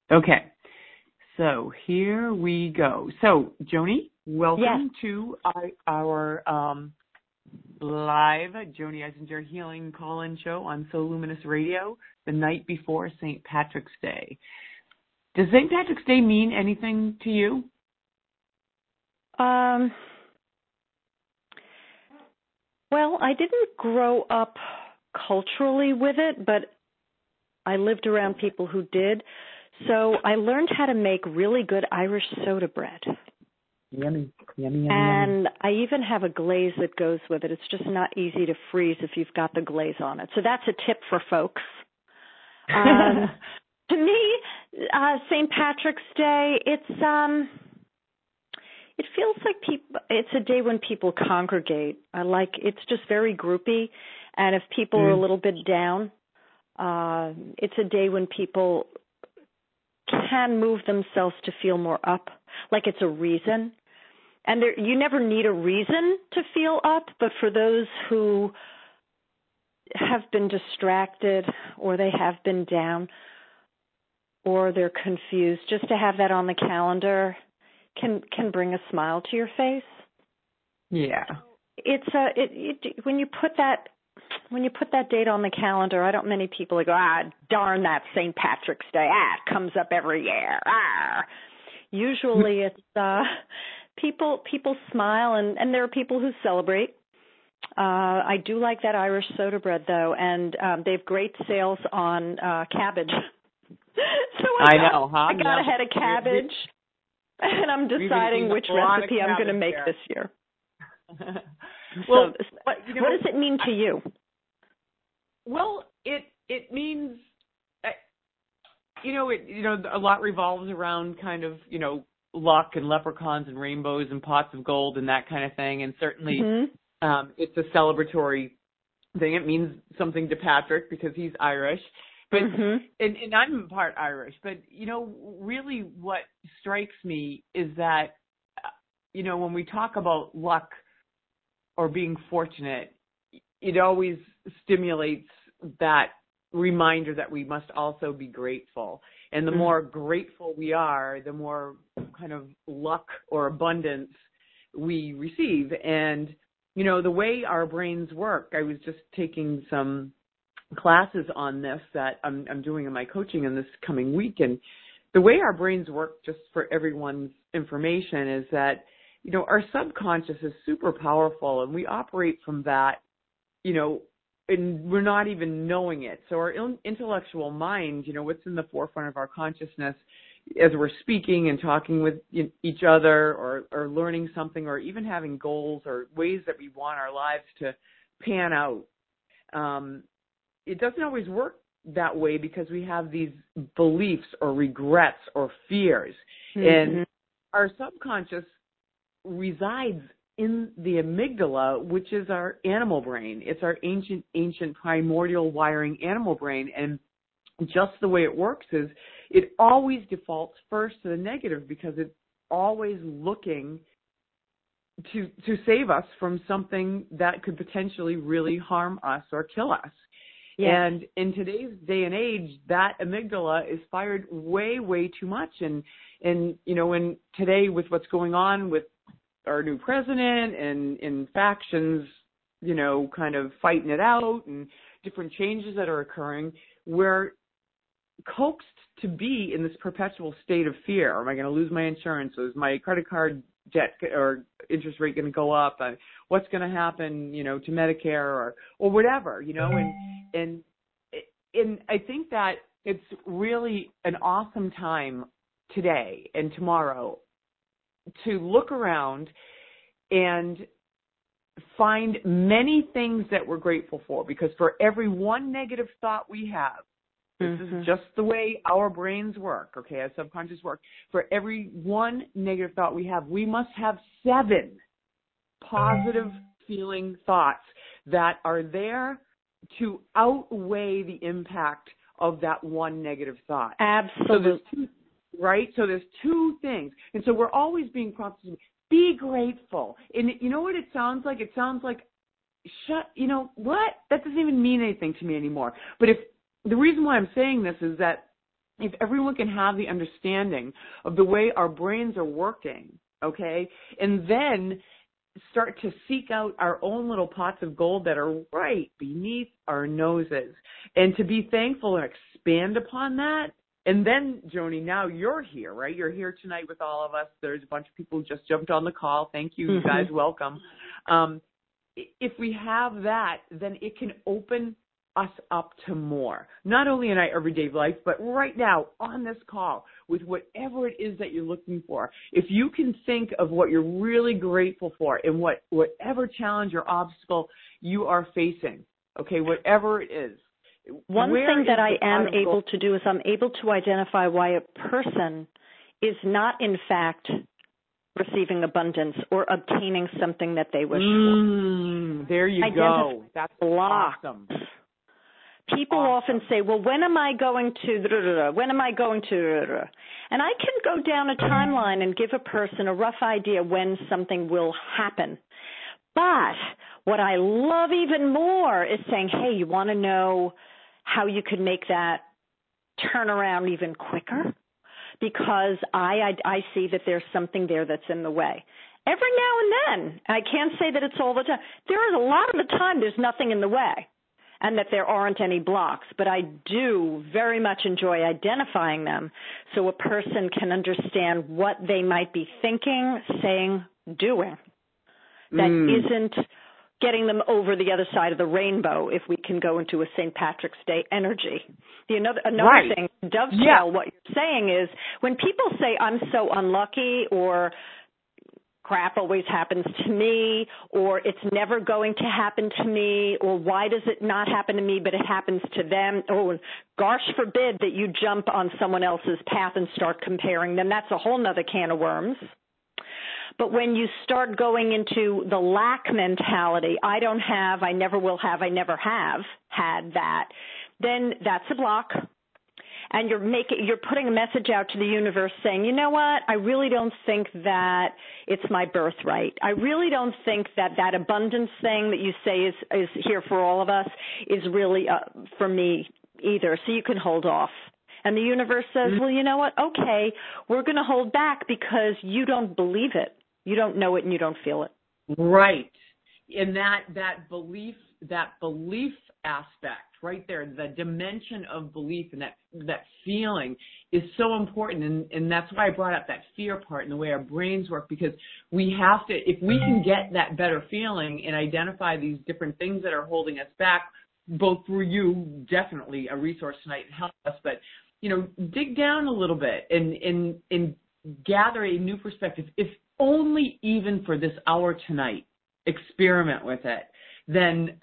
Okay, so here we go. So, Joni, welcome to our live Joni Eisinger Healing Call-In Show on So Luminous Radio, the night before St. Patrick's Day. Does St. Patrick's Day mean anything to you? Well, I didn't grow up culturally with it, but I lived around people who did. So I learned how to make really good Irish soda bread. Yummy, yummy, yummy. And I even have a glaze that goes with it. It's just not easy to freeze if you've got the glaze on it. So that's a tip for folks. To me, St. Patrick's Day, it feels like it's a day when people congregate. It's just very groupy. And if people are a little bit down, it's a day when people can move themselves to feel more up, like it's a reason. And you never need a reason to feel up, but for those who have been distracted or they have been down or they're confused, just to have that on the calendar can bring a smile to your face. Yeah. When you put that date on the calendar, I don't many people go, darn that St. Patrick's Day. It comes up every year. Usually it's people smile and there are people who celebrate. I do like that Irish soda bread though, and they have great sales on cabbage. So I got ahead of cabbage, and I'm deciding which recipe I'm going to make this year. Well, so, what does it mean to you? Well, it means, a lot revolves around kind of, luck and leprechauns and rainbows and pots of gold and that kind of thing. And certainly it's a celebratory thing. It means something to Patrick because he's Irish. But and I'm part Irish. But, really what strikes me is that, when we talk about luck or being fortunate, it always stimulates that reminder that we must also be grateful. And the more grateful we are, the more kind of luck or abundance we receive. And, the way our brains work, I was just taking some classes on this that I'm doing in my coaching in this coming week. And the way our brains work, just for everyone's information, is that, our subconscious is super powerful and we operate from that, and we're not even knowing it. So our intellectual mind, what's in the forefront of our consciousness as we're speaking and talking with each other or learning something or even having goals or ways that we want our lives to pan out. It doesn't always work that way because we have these beliefs or regrets or fears. And our subconscious resides in the amygdala, which is our animal brain. It's our ancient primordial wiring animal brain. And just the way it works is it always defaults first to the negative because it's always looking to save us from something that could potentially really harm us or kill us. Yes. And in today's day and age, that amygdala is fired way, way too much. And and today with what's going on with our new president and factions, kind of fighting it out and different changes that are occurring, we're coaxed to be in this perpetual state of fear. Am I going to lose my insurance? Is my credit card debt or interest rate going to go up? What's going to happen, to Medicare or whatever, and I think that it's really an awesome time today and tomorrow to look around and find many things that we're grateful for, because for every one negative thought we have, this is just the way our brains work, okay, our subconscious work. For every one negative thought we have, we must have 7 positive feeling thoughts that are there to outweigh the impact of that one negative thought. Absolutely. So there's 2 things. And so we're always being prompted to be grateful. And you know what it sounds like? It sounds like, what? That doesn't even mean anything to me anymore. But the reason why I'm saying this is that if everyone can have the understanding of the way our brains are working, okay, and then start to seek out our own little pots of gold that are right beneath our noses, and to be thankful and expand upon that. And then, Joni, now you're here, right? You're here tonight with all of us. There's a bunch of people who just jumped on the call. Thank you, you guys. Welcome. If we have that, then it can open us up to more, not only in our everyday life, but right now on this call with whatever it is that you're looking for. If you can think of what you're really grateful for and whatever challenge or obstacle you are facing, okay, whatever it is. One thing that I am able to do is I'm able to identify why a person is not, in fact, receiving abundance or obtaining something that they wish for. There you go. That's awesome. People often say, well, when am I going to, when am I going to, and I can go down a timeline and give a person a rough idea when something will happen. But what I love even more is saying, hey, you want to know how you could make that turn around even quicker? Because I see that there's something there that's in the way. Every now and then, I can't say that it's all the time. There is a lot of the time there's nothing in the way and that there aren't any blocks, but I do very much enjoy identifying them so a person can understand what they might be thinking, saying, doing. That isn't getting them over the other side of the rainbow, if we can go into a St. Patrick's Day energy. Another thing, dovetail what you're saying is when people say, I'm so unlucky, or crap always happens to me, or it's never going to happen to me, or why does it not happen to me but it happens to them? Oh, gosh forbid that you jump on someone else's path and start comparing them. That's a whole nother can of worms. But when you start going into the lack mentality, I don't have, I never will have, I never have had that, then that's a block. And you're putting a message out to the universe saying, you know what, I really don't think that it's my birthright. I really don't think that abundance thing that you say is here for all of us is really for me either. So you can hold off. And the universe says, well, you know what, okay, we're going to hold back because you don't believe it. You don't know it and you don't feel it. Right. And that belief aspect right there, the dimension of belief and that feeling is so important. And that's why I brought up that fear part and the way our brains work, because we have to, if we can get that better feeling and identify these different things that are holding us back, both through you, definitely a resource tonight and help us, but, dig down a little bit and gather a new perspective. If only even for this hour tonight, experiment with it, then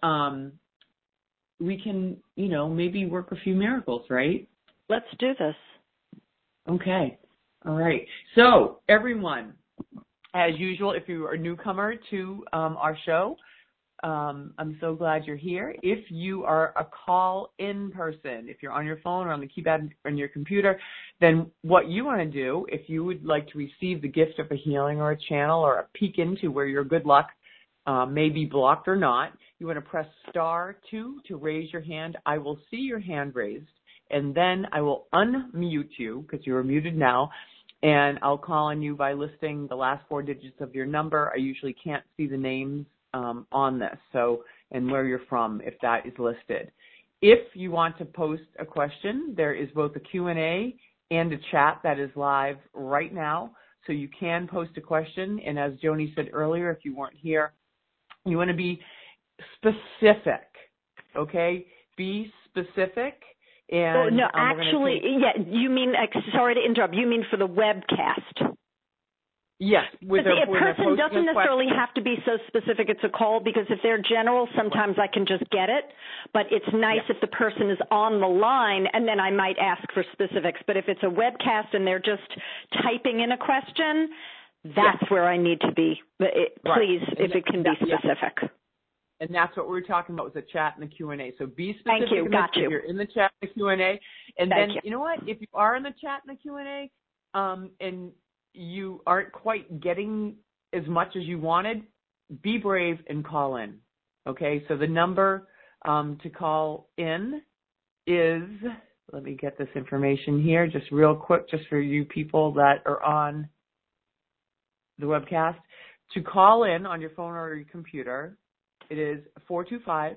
we can, maybe work a few miracles, right? Let's do this. Okay. All right. So, everyone, as usual, if you are a newcomer to our show, I'm so glad you're here. If you are a call-in person, if you're on your phone or on the keypad on your computer, then what you want to do, if you would like to receive the gift of a healing or a channel or a peek into where your good luck may be blocked or not, you want to press *2 to raise your hand. I will see your hand raised, and then I will unmute you because you are muted now, and I'll call on you by listing the last 4 digits of your number. I usually can't see the names on this, and where you're from, if that is listed. If you want to post a question, there is both a Q&A and a chat that is live right now, so you can post a question. And as Joni said earlier, if you weren't here, you want to be specific, okay? Be specific. And no, actually, you mean, sorry to interrupt, you mean for the webcast? Yes. A person doesn't necessarily have to be so specific it's a call, because if they're general, sometimes I can just get it. But it's nice if the person is on the line, and then I might ask for specifics. But if it's a webcast and they're just typing in a question, that's where I need to be. Please, if it can be specific. Yeah. And that's what we were talking about, was the chat and the Q&A. So be specific. Thank you. Got you. If you're in the chat and the Q&A. And then, you know what? If you are in the chat and the Q&A, and you aren't quite getting as much as you wanted, be brave and call in. Okay, so the number to call in is, let me get this information here just real quick, just for you people that are on the webcast. To call in on your phone or your computer, it is 425-440-5010.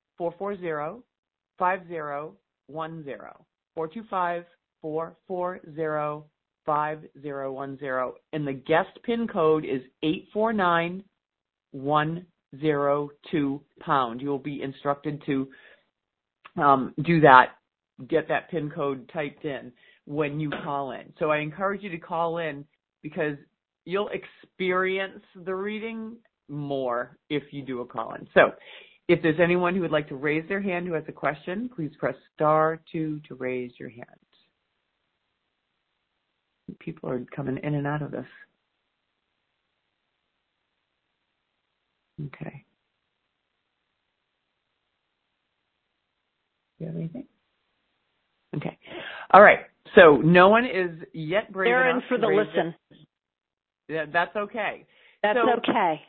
425-440-5010. And the guest PIN code is 849102 pound. You will be instructed to do that, get that PIN code typed in when you call in. So I encourage you to call in because you'll experience the reading more if you do a call in. So if there's anyone who would like to raise their hand who has a question, please press *2 to raise your hand. People are coming in and out of this. Okay. Do you have anything? Okay. All right. So no one is yet brave enough. They're in for the listen. Yeah, that's okay. That's okay.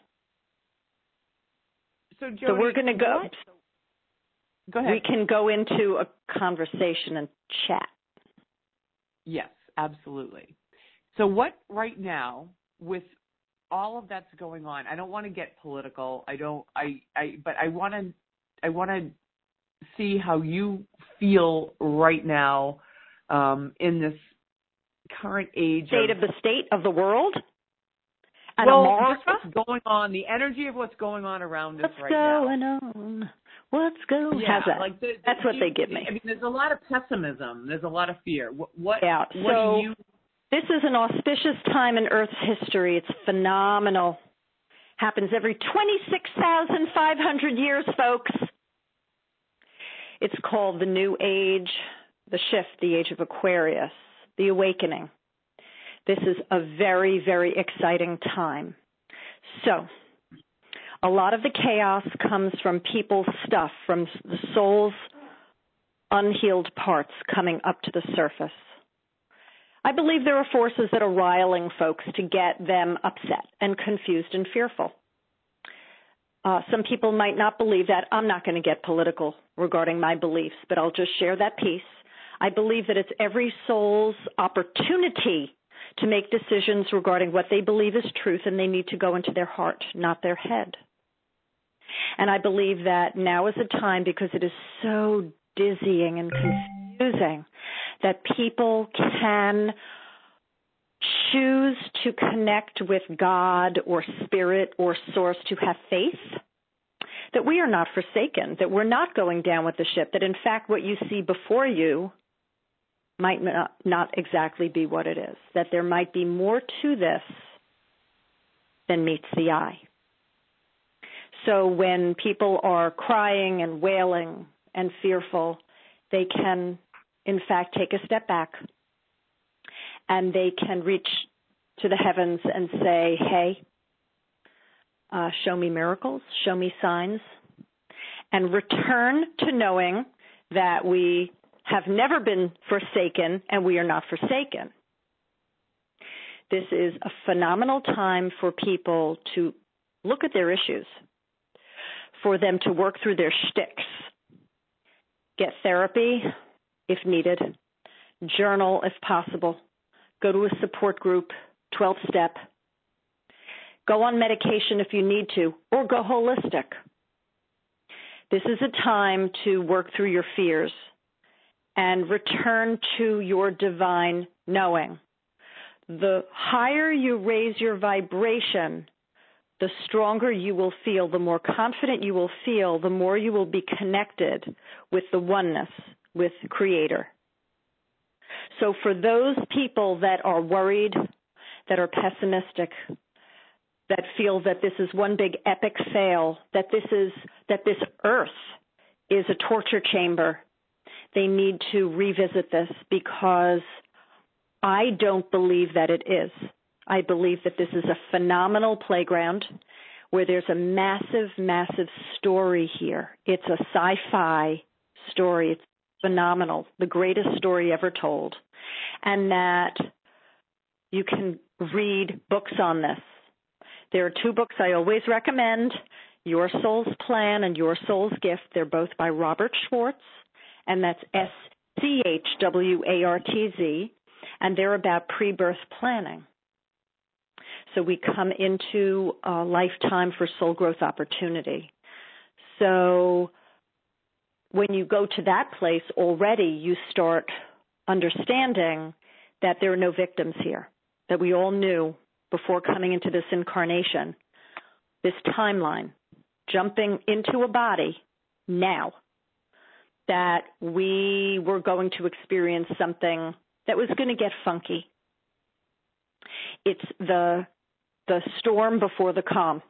So, Jody, so we're going to go. Go ahead. We can go into a conversation and chat. Yes, absolutely. So what right now, with all of that's going on, I don't want to get political. But I want to see how you feel right now in this current age. State of the world? And just what's going on, the energy of what's going on around us right now. What's going on? Yeah, How's that? like that's what they give me. I mean, there's a lot of pessimism. There's a lot of fear. What do you... This is an auspicious time in Earth's history. It's phenomenal. Happens every 26,500 years, folks. It's called the New Age, the shift, the Age of Aquarius, the awakening. This is a very, very exciting time. So, a lot of the chaos comes from people's stuff, from the soul's unhealed parts coming up to the surface. I believe there are forces that are riling folks to get them upset and confused and fearful. Some people might not believe that. I'm not going to get political regarding my beliefs, but I'll just share that piece. I believe that it's every soul's opportunity to make decisions regarding what they believe is truth, and they need to go into their heart, not their head. And I believe that now is a time, because it is so dizzying and confusing, that people can choose to connect with God or spirit or source, to have faith that we are not forsaken, that we're not going down with the ship, that in fact what you see before you might not exactly be what it is, that there might be more to this than meets the eye. So when people are crying and wailing and fearful, they can, in fact, take a step back, and they can reach to the heavens and say, hey, show me miracles, show me signs, and return to knowing that we have never been forsaken and we are not forsaken. This is a phenomenal time for people to look at their issues, for them to work through their shticks, get therapy if needed, journal if possible, go to a support group, 12-step, go on medication if you need to, or go holistic. This is a time to work through your fears and return to your divine knowing. The higher you raise your vibration, the stronger you will feel, the more confident you will feel, the more you will be connected with the oneness, with Creator. So for those people that are worried, that are pessimistic, that feel that this is one big epic fail, that this earth is a torture chamber, they need to revisit this, because I don't believe that it is. I believe that this is a phenomenal playground where there's a massive, massive story here. It's a sci-fi story. It's phenomenal, the greatest story ever told. And that you can read books on this. There are two books I always recommend, Your Soul's Plan and Your Soul's Gift. They're both by Robert Schwartz, and that's CHWARTZ, and they're about pre-birth planning. So we come into a lifetime for soul growth opportunity. So when you go to that place already, you start understanding that there are no victims here, that we all knew before coming into this incarnation, this timeline, jumping into a body now, that we were going to experience something that was going to get funky. It's the storm before the calm.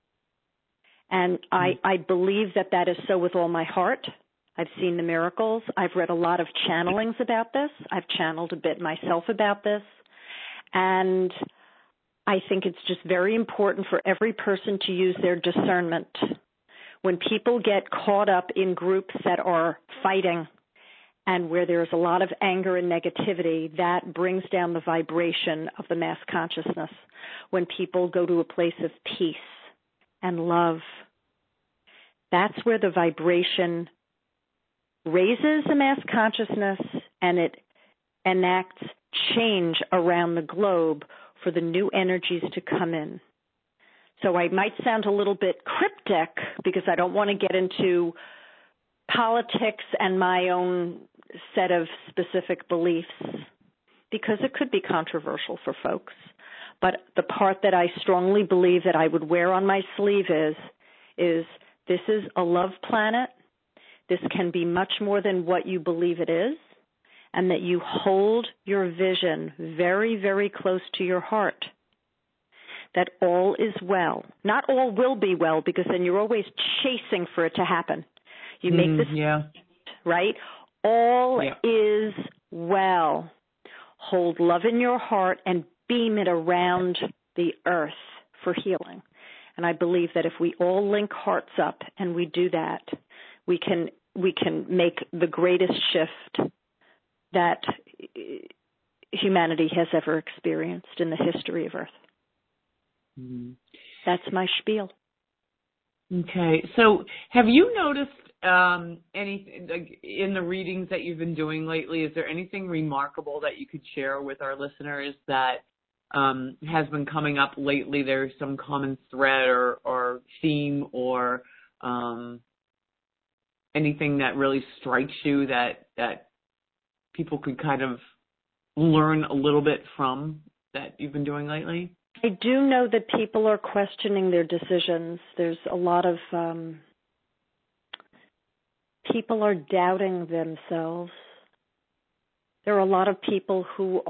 And I believe that is so with all my heart. I've seen the miracles. I've read a lot of channelings about this. I've channeled a bit myself about this. And I think it's just very important for every person to use their discernment. When people get caught up in groups that are fighting and where there's a lot of anger and negativity, that brings down the vibration of the mass consciousness. When people go to a place of peace and love, that's where the vibration raises the mass consciousness, and it enacts change around the globe for the new energies to come in. So I might sound a little bit cryptic because I don't want to get into politics and my own set of specific beliefs, because it could be controversial for folks. But the part that I strongly believe that I would wear on my sleeve is this is a love planet. This can be much more than what you believe it is, and that you hold your vision very, very close to your heart, that all is well. Not all will be well, because then you're always chasing for it to happen. You make this, right? All is well. Hold love in your heart and beam it around the earth for healing. And I believe that if we all link hearts up and we do that, we can make the greatest shift that humanity has ever experienced in the history of Earth. Mm-hmm. That's my spiel. Okay. So have you noticed anything like in the readings that you've been doing lately? Is there anything remarkable that you could share with our listeners that has been coming up lately? There's some common thread or theme or anything that really strikes you that people could kind of learn a little bit from that you've been doing lately? I do know that people are questioning their decisions. There's a lot of people are doubting themselves. There are a lot of people who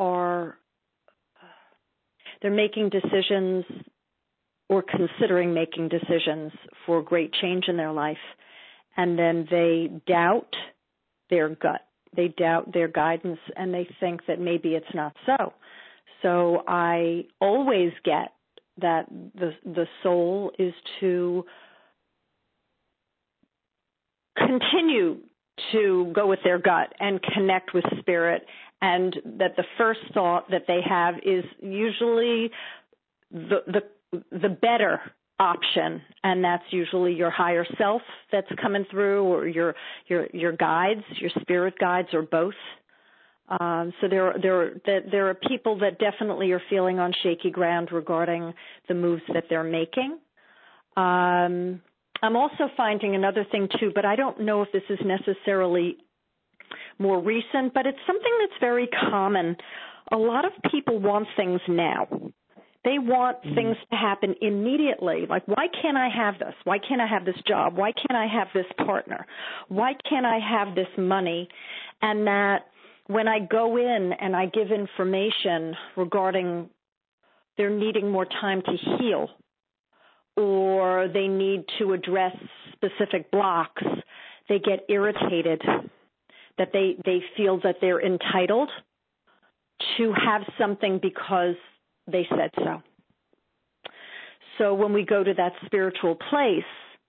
they're making decisions or considering making decisions for great change in their life, and then they doubt their gut. They doubt their guidance, and they think that maybe it's not so. So I always get that the soul is to continue to go with their gut and connect with spirit, and that the first thought that they have is usually the better option, and that's usually your higher self that's coming through, or your guides, your spirit guides, or both. So there are people that definitely are feeling on shaky ground regarding the moves that they're making. I'm also finding another thing too, but I don't know if this is necessarily more recent, but it's something that's very common. A lot of people want things now. They want things to happen immediately. Like, why can't I have this? Why can't I have this job? Why can't I have this partner? Why can't I have this money? And that when I go in and I give information regarding they're needing more time to heal, or they need to address specific blocks, they get irritated, that they feel that they're entitled to have something because they said so. So when we go to that spiritual place,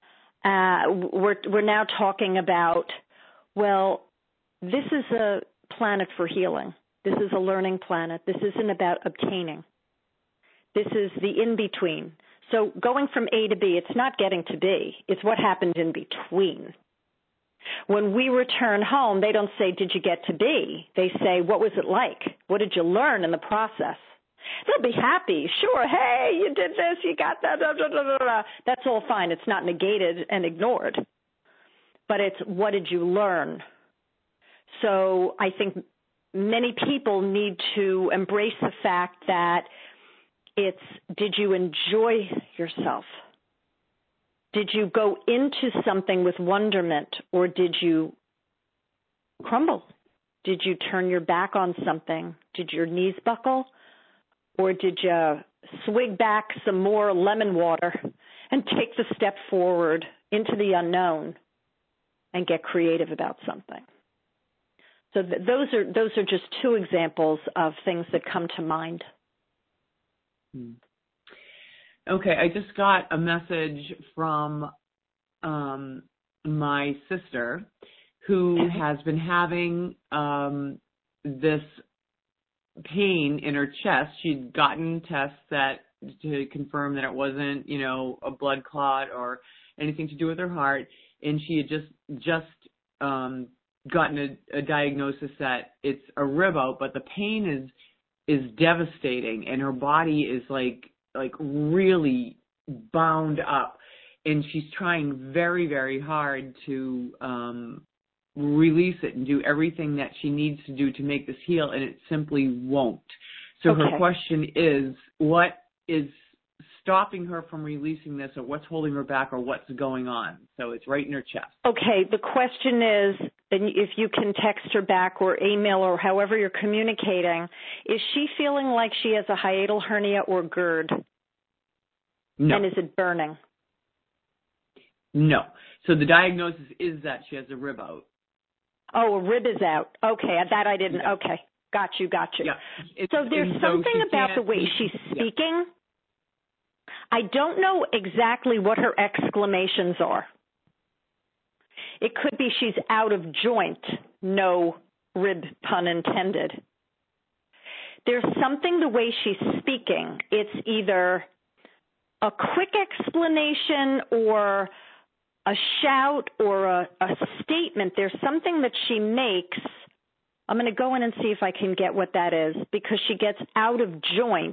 we're now talking about, well, this is a planet for healing. This is a learning planet. This isn't about obtaining. This is the in-between. So going from A to B, it's not getting to B. It's what happened in between. When we return home, they don't say, did you get to B? They say, what was it like? What did you learn in the process? They'll be happy. Sure, hey, you did this, you got that, blah, blah, blah, blah. That's all fine. It's not negated and ignored. But it's, what did you learn? So I think many people need to embrace the fact that it's, did you enjoy yourself? Did you go into something with wonderment, or did you crumble? Did you turn your back on something? Did your knees buckle? Or did you swig back some more lemon water and take the step forward into the unknown and get creative about something? So those are just two examples of things that come to mind. Okay, I just got a message from my sister who has been having this pain in her chest. She'd gotten tests to confirm that it wasn't, a blood clot or anything to do with her heart, and she had just gotten a diagnosis that it's a rib out, but the pain is devastating, and her body is like really bound up, and she's trying very, very hard to release it and do everything that she needs to do to make this heal, and it simply won't. So Her question is, what is stopping her from releasing this, or what's holding her back, or what's going on? So it's right in her chest. Okay, the question is, and if you can text her back or email or however you're communicating, is she feeling like she has a hiatal hernia or GERD? No. And is it burning? No. So the diagnosis is that she has a rib out. Oh, a rib is out. Okay, that I didn't. Yeah. Okay, got you. Yeah. So there's something about the way she's speaking. Yeah. I don't know exactly what her exclamations are. It could be she's out of joint, no rib pun intended. There's something the way she's speaking. It's either a quick explanation or a shout or a statement. There's something that she makes. I'm going to go in and see if I can get what that is, because she gets out of joint.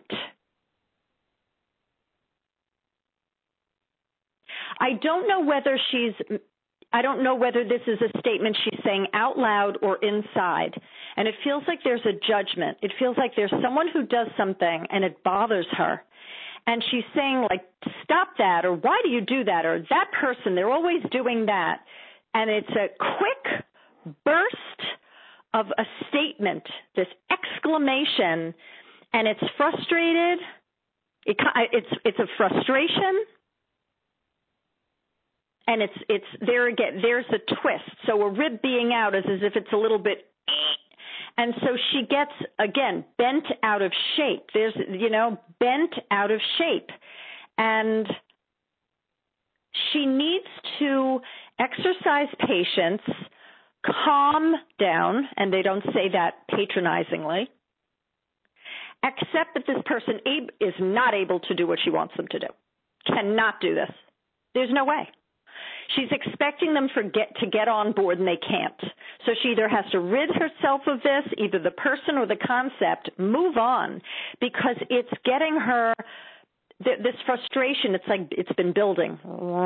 I don't know whether this is a statement she's saying out loud or inside. And it feels like there's a judgment. It feels like there's someone who does something and it bothers her. And she's saying, like, stop that, or why do you do that, or that person, they're always doing that. And it's a quick burst of a statement, this exclamation, and it's frustrated. It's a frustration. And it's there again, there's a twist. So a rib being out is as if it's a little bit, and so she gets, again, bent out of shape. There's, bent out of shape. And she needs to exercise patience, calm down, and they don't say that patronizingly, accept that this person is not able to do what she wants them to do, cannot do this. There's no way. She's expecting them to get on board, and they can't. So she either has to rid herself of this, either the person or the concept, move on, because it's getting her this frustration. It's like it's been building,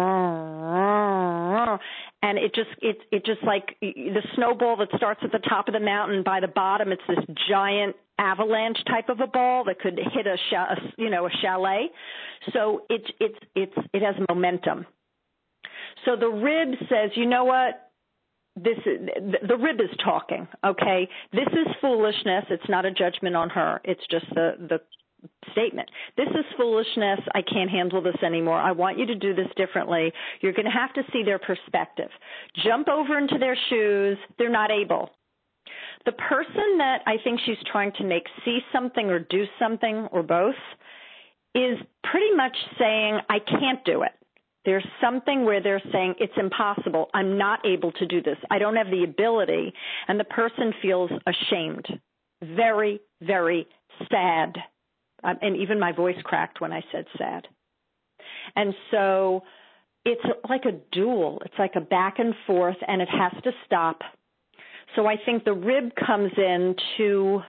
and it just like the snowball that starts at the top of the mountain. By the bottom, it's this giant avalanche type of a ball that could hit a chalet. So it has momentum. So the rib says, you know what? The rib is talking, okay? This is foolishness. It's not a judgment on her. It's just the statement. This is foolishness. I can't handle this anymore. I want you to do this differently. You're going to have to see their perspective. Jump over into their shoes. They're not able. The person that I think she's trying to make see something or do something or both is pretty much saying, I can't do it. There's something where they're saying, it's impossible. I'm not able to do this. I don't have the ability. And the person feels ashamed, very, very sad. And even my voice cracked when I said sad. And so it's like a duel. It's like a back and forth, and it has to stop. So I think the rib comes in to,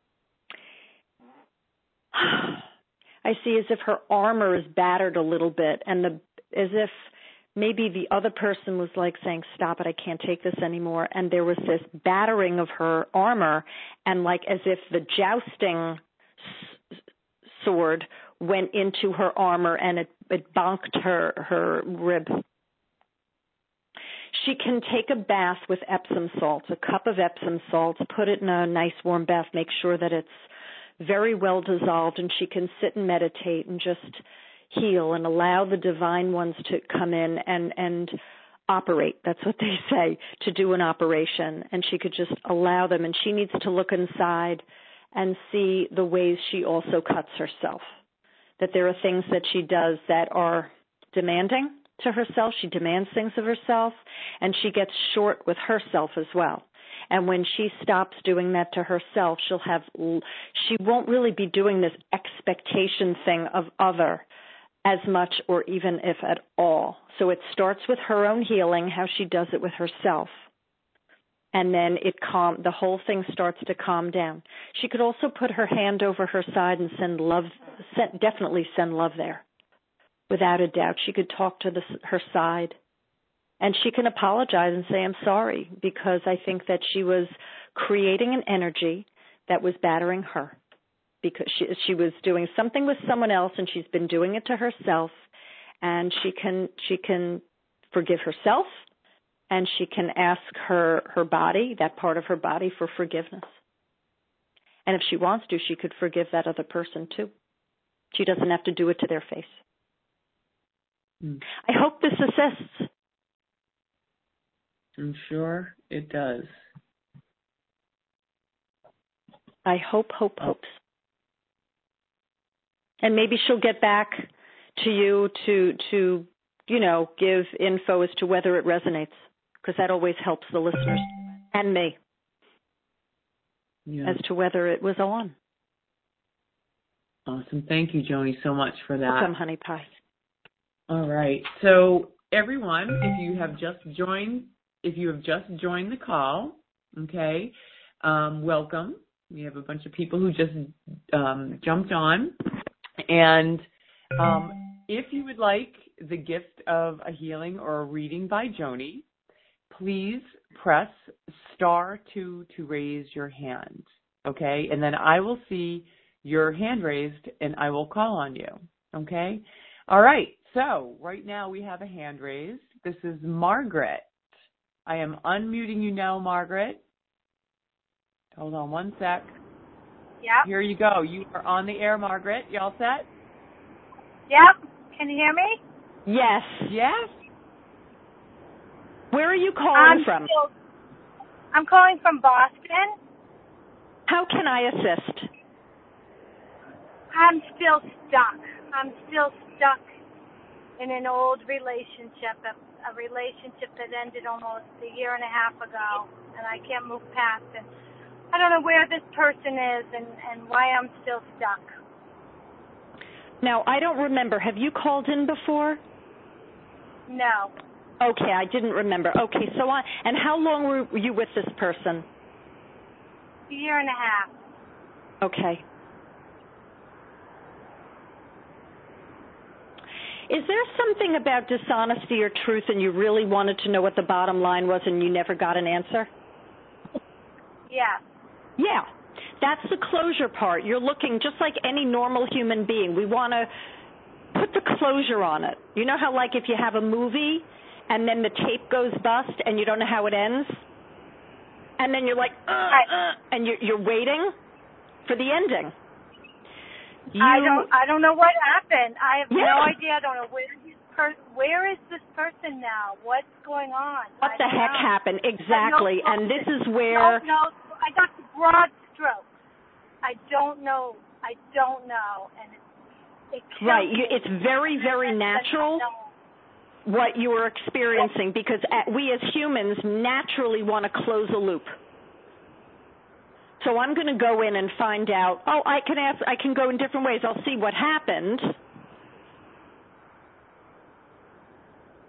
I see as if her armor is battered a little bit, and as if maybe the other person was like saying, stop it, I can't take this anymore. And there was this battering of her armor, and like as if the jousting sword went into her armor and it bonked her rib. She can take a bath with Epsom salts, a cup of Epsom salts, put it in a nice warm bath, make sure that it's very well dissolved, and she can sit and meditate and just heal and allow the divine ones to come in and operate. That's what they say, to do an operation. And she could just allow them. And she needs to look inside and see the ways she also cuts herself, that there are things that she does that are demanding to herself. She demands things of herself, and she gets short with herself as well. And when she stops doing that to herself, she won't really be doing this expectation thing of other as much or even if at all. So it starts with her own healing, how she does it with herself. And then the whole thing starts to calm down. She could also put her hand over her side and definitely send love there. Without a doubt. She could talk to her side. And she can apologize and say, I'm sorry, because I think that she was creating an energy that was battering her, because she was doing something with someone else, and she's been doing it to herself, and she can forgive herself, and she can ask her body, that part of her body, for forgiveness. And if she wants to, she could forgive that other person too. She doesn't have to do it to their face. I hope this assists. I'm sure it does. I hopes. And maybe she'll get back to you to give info as to whether it resonates, because that always helps the listeners and me as to whether it was on. Awesome. Thank you, Joni, so much for that. Welcome, honey pie. All right. So, everyone, if you have just joined the call, okay, welcome. We have a bunch of people who just jumped on. And if you would like the gift of a healing or a reading by Joni, please press *2 to raise your hand, okay? And then I will see your hand raised, and I will call on you, okay? All right. So right now we have a hand raised. This is Margaret. I am unmuting you now, Margaret. Hold on one sec. Yep. Here you go. You are on the air, Margaret. You all set? Yep. Can you hear me? Yes. Yes. Where are you calling from? I'm calling from Boston. How can I assist? I'm still stuck. I'm still stuck in an old relationship, a relationship that ended almost a year and a half ago, and I can't move past it. I don't know where this person is and why I'm still stuck. Now, I don't remember. Have you called in before? No. Okay, I didn't remember. Okay, and how long were you with this person? A year and a half. Okay. Is there something about dishonesty or truth and you really wanted to know what the bottom line was and you never got an answer? Yeah. Yeah. That's the closure part. You're looking just like any normal human being. We want to put the closure on it. You know how, like, if you have a movie and then the tape goes bust and you don't know how it ends? And then you're like, and you're waiting for the ending. I don't know what happened. I have no idea. I don't know where is this person now? What's going on? What the heck happened? Exactly. And this is where... No, I got the broad strokes. I don't know. And it right. It's very, very natural what you are experiencing, because we as humans naturally want to close a loop. So I'm going to go in and find out. I can go in different ways. I'll see what happened.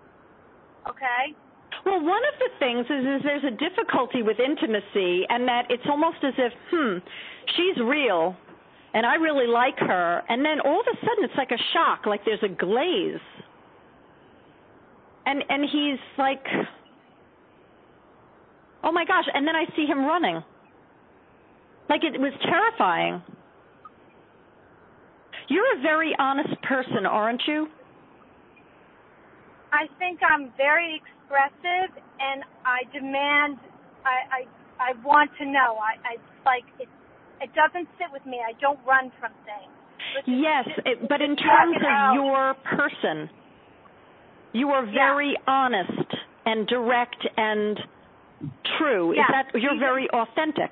okay? Well, one of the things is there's a difficulty with intimacy, and that it's almost as if, she's real, and I really like her, and then all of a sudden it's like a shock, like there's a glaze. And he's like, oh my gosh, and then I see him running. Like it was terrifying. You're a very honest person, aren't you? I think I'm very expressive, and I demand, I want to know. It doesn't sit with me. I don't run from things. Yes, but in terms of your person, you are very honest and direct and true. Is that you're very authentic?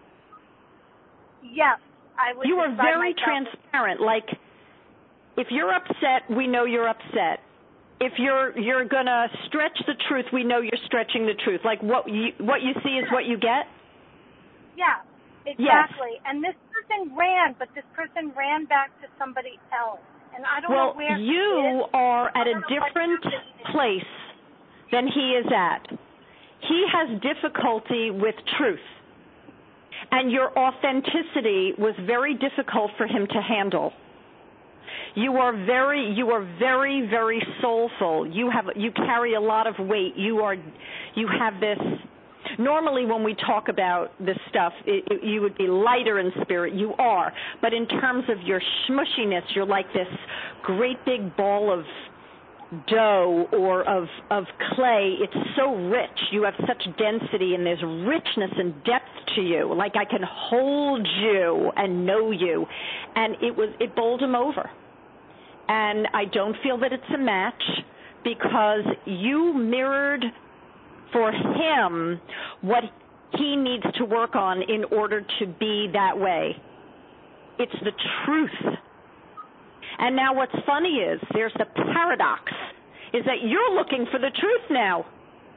Yes, I would. You are very transparent. Like, if you're upset, we know you're upset. If you're gonna stretch the truth, we know you're stretching the truth. Like what you see is what you get. Yeah, exactly. Yes. And this person ran, but this person ran back to somebody else. And I don't know where you are at a different place than he is at. He has difficulty with truth. And your authenticity was very difficult for him to handle. You are very, very soulful. You carry a lot of weight. You have this. Normally, when we talk about this stuff, you would be lighter in spirit. You are, but in terms of your smushiness, you're like this great big ball of dough or of clay. It's so rich. You have such density, and there's richness and depth to you. Like I can hold you and know you, and it bowled him over. And I don't feel that it's a match because you mirrored for him what he needs to work on in order to be that way. It's the truth. And now what's funny is there's the paradox, is that you're looking for the truth now.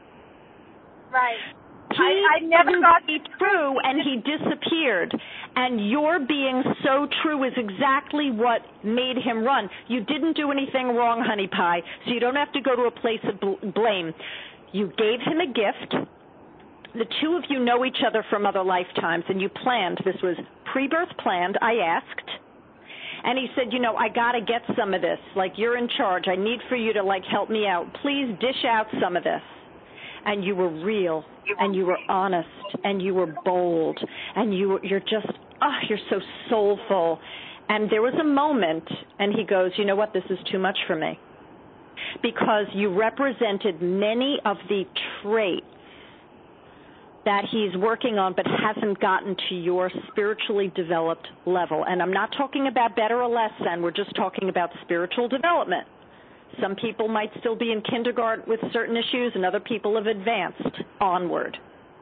Right. I never got to be true, and he disappeared. And your being so true is exactly what made him run. You didn't do anything wrong, honey pie, so you don't have to go to a place of blame. You gave him a gift. The two of you know each other from other lifetimes, and you planned. This was pre-birth planned. I asked. And he said, I got to get some of this. Like, you're in charge. I need for you to, help me out. Please dish out some of this. And you were real, and you were honest, and you were bold, and you're so soulful. And there was a moment, and he goes, you know what, this is too much for me. Because you represented many of the traits that he's working on but hasn't gotten to your spiritually developed level. And I'm not talking about better or less than, we're just talking about spiritual development. Some people might still be in kindergarten with certain issues, and other people have advanced onward.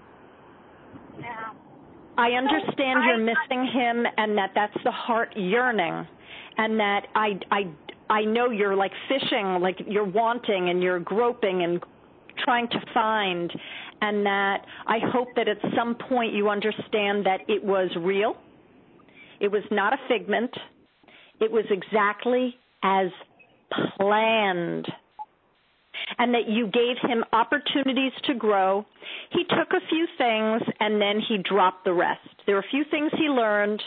Yeah. I understand you're missing him, and that's the heart yearning, and that I know you're like fishing, like you're wanting and you're groping and trying to find, and that I hope that at some point you understand that it was real. It was not a figment. It was exactly as planned, and that you gave him opportunities to grow. He took a few things, and then he dropped the rest. There were a few things he learned,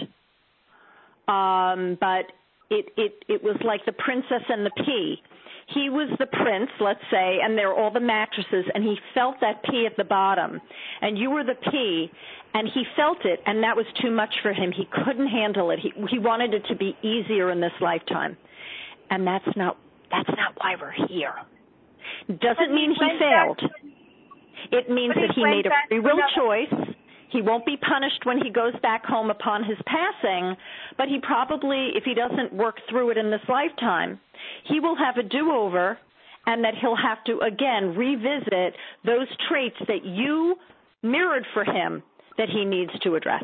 but it was like the princess and the pea. He was the prince, let's say, and there were all the mattresses, and he felt that pea at the bottom, and you were the pea, and he felt it, and that was too much for him. He couldn't handle it. He wanted it to be easier in this lifetime. And that's not why we're here. Doesn't mean he failed. It means that he made a free will choice. He won't be punished when he goes back home upon his passing, but he probably, if he doesn't work through it in this lifetime, he will have a do-over, and that he'll have to, again, revisit those traits that you mirrored for him that he needs to address.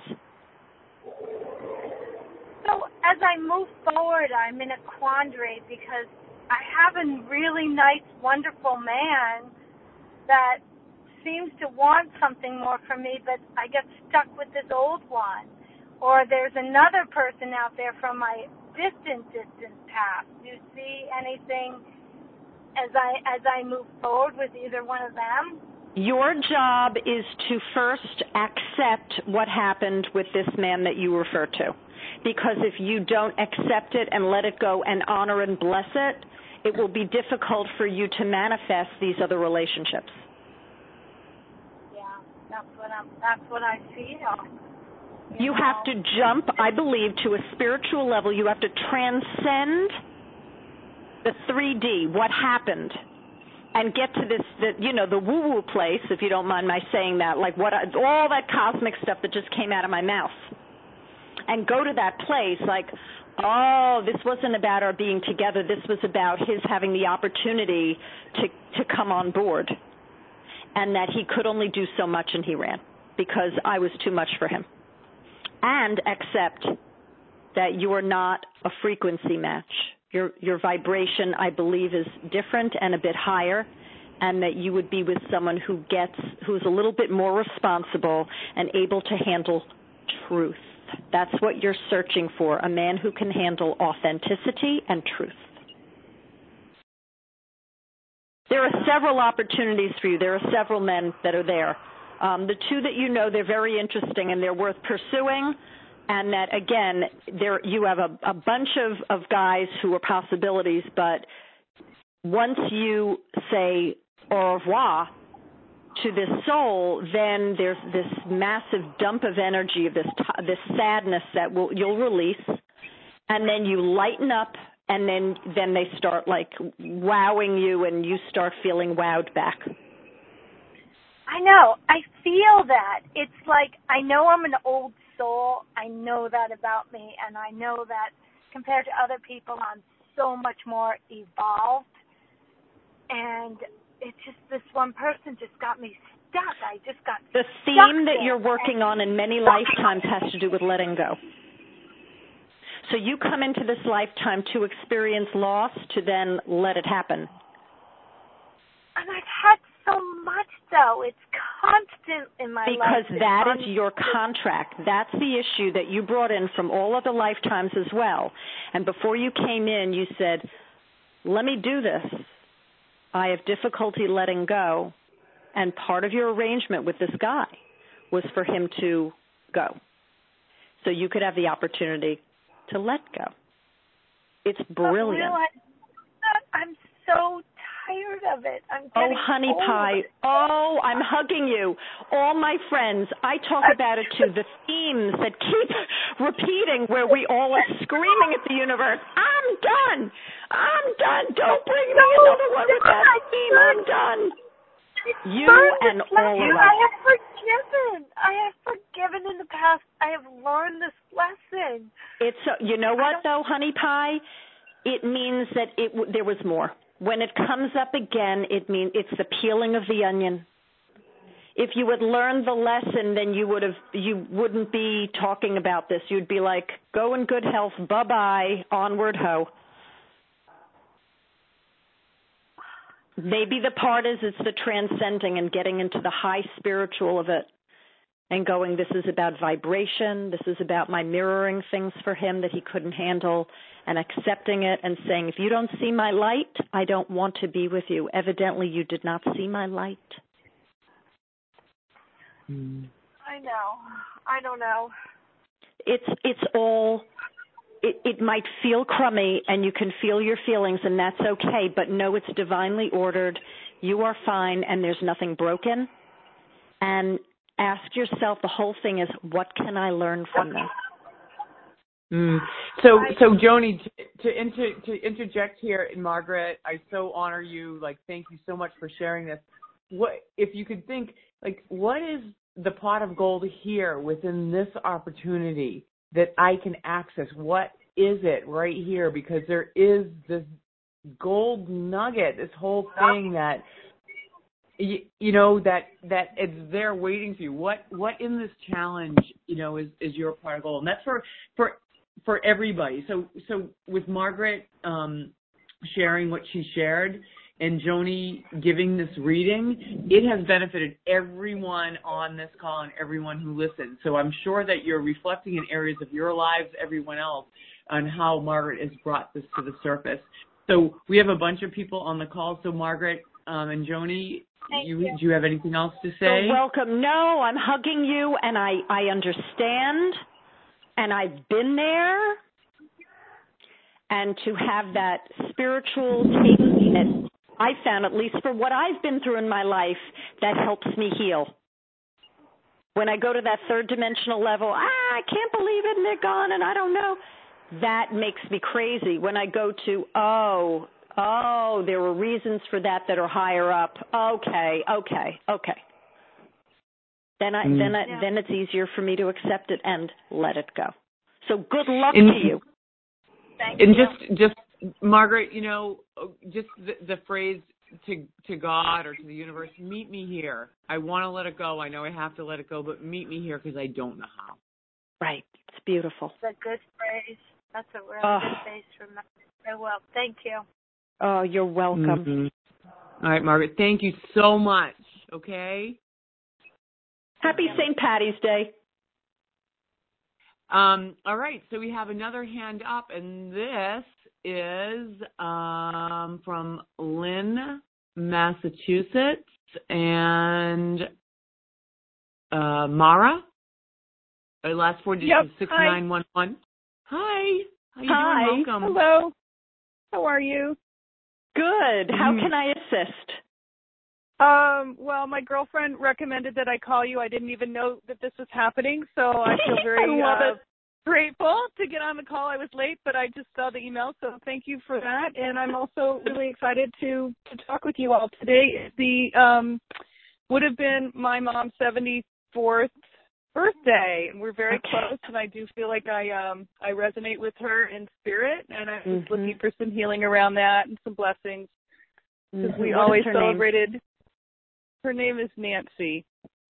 So as I move forward, I'm in a quandary because I have a really nice, wonderful man that seems to want something more from me, but I get stuck with this old one. Or there's another person out there from my distant past. Do you see anything as I move forward with either one of them? Your job is to first accept what happened with this man that you refer to. Because if you don't accept it and let it go and honor and bless it, it will be difficult for you to manifest these other relationships. Yeah, that's what I feel. You have to jump, I believe, to a spiritual level. You have to transcend the 3D, what happened, and get to this, the woo-woo place, if you don't mind my saying that, like all that cosmic stuff that just came out of my mouth. And go to that place like, oh, this wasn't about our being together. This was about his having the opportunity to come on board, and that he could only do so much and he ran because I was too much for him. And accept that you are not a frequency match. Your vibration, I believe, is different and a bit higher, and that you would be with someone who's a little bit more responsible and able to handle truth. That's what you're searching for, a man who can handle authenticity and truth. There are several opportunities for you. There are several men that are there. The two that you know, they're very interesting and they're worth pursuing. And that, again, you have a bunch of guys who are possibilities, but once you say au revoir to this soul, then there's this massive dump of energy, of this sadness that you'll release, and then you lighten up, and then they start like wowing you, and you start feeling wowed back. I know. I feel that. It's like I know I'm an old soul. I know that about me, and I know that compared to other people, I'm so much more evolved. And it's just this one person just got me stuck. I just got the theme that you're working on in many lifetimes has to do with letting go. So you come into this lifetime to experience loss, to then let it happen. And I've had so much, though. It's constant in my life. Because that is your contract. That's the issue that you brought in from all other lifetimes as well. And before you came in, you said, let me do this. I have difficulty letting go. And part of your arrangement with this guy was for him to go. So you could have the opportunity to let go. It's brilliant. I'm so tired of it. I'm oh, getting honey old. pie. Oh, I'm hugging you. All my friends, I talk about it too. The themes that keep repeating where we all are screaming at the universe, I'm done. I'm done. Don't bring me another one with that theme. I'm done. You and all of us. I have forgiven. I have forgiven in the past. I have learned this lesson. You know what, though, honey pie? It means that there was more. When it comes up again, it means it's the peeling of the onion. If you had learned the lesson, then you wouldn't be talking about this. You'd be like, go in good health, bye-bye, onward ho. Maybe the part is it's the transcending and getting into the high spiritual of it and going, this is about vibration, this is about my mirroring things for him that he couldn't handle, and accepting it and saying, if you don't see my light, I don't want to be with you. Evidently, you did not see my light. I know. I don't know. It's all... It might feel crummy, and you can feel your feelings, and that's okay, but know it's divinely ordered. You are fine, and there's nothing broken. And ask yourself, the whole thing is, what can I learn from this? So Joni, to interject here, and Margaret, I so honor you. Like, thank you so much for sharing this. What if you could think, like, what is the pot of gold here within this opportunity that I can access? What is it right here? Because there is this gold nugget, this whole thing that that it's there waiting for you. What in this challenge, is your pot of gold? And that's for everybody. So with Margaret sharing what she shared and Joni giving this reading, it has benefited everyone on this call and everyone who listens. So I'm sure that you're reflecting in areas of your lives, everyone else, on how Margaret has brought this to the surface. So we have a bunch of people on the call. So Margaret and Joni, do you have anything else to say? You're welcome. No, I'm hugging you, and I understand, and I've been there. And to have that spiritual take that I found, at least for what I've been through in my life, that helps me heal. When I go to that third dimensional level, I can't believe it, and they're gone, and I don't know. That makes me crazy. When I go to, there were reasons for that are higher up. Okay. Then it's easier for me to accept it and let it go. So good luck to you. Thank and you. just Margaret, just the phrase to God or to the universe, meet me here. I want to let it go. I know I have to let it go, but meet me here because I don't know how. Right. It's beautiful. That's a good phrase. That's a really good phrase to remember. I will. Thank you. Oh, you're welcome. Mm-hmm. All right, Margaret. Thank you so much. Okay. Happy St. Patty's Day. All right, so we have another hand up, and this is from Lynn, Massachusetts, and Mara. Last four digits is 6911. Hi. How you doing? Welcome. Hello. How are you? Good. How can I assist? Well, my girlfriend recommended that I call you. I didn't even know that this was happening, so I feel very grateful to get on the call. I was late, but I just saw the email, so thank you for that. And I'm also really excited to talk with you all. Today would have been my mom's 74th birthday, and we're very close, and I do feel like I resonate with her in spirit, and I'm just looking for some healing around that and some blessings, because we always celebrated. Name? Her name is Nancy.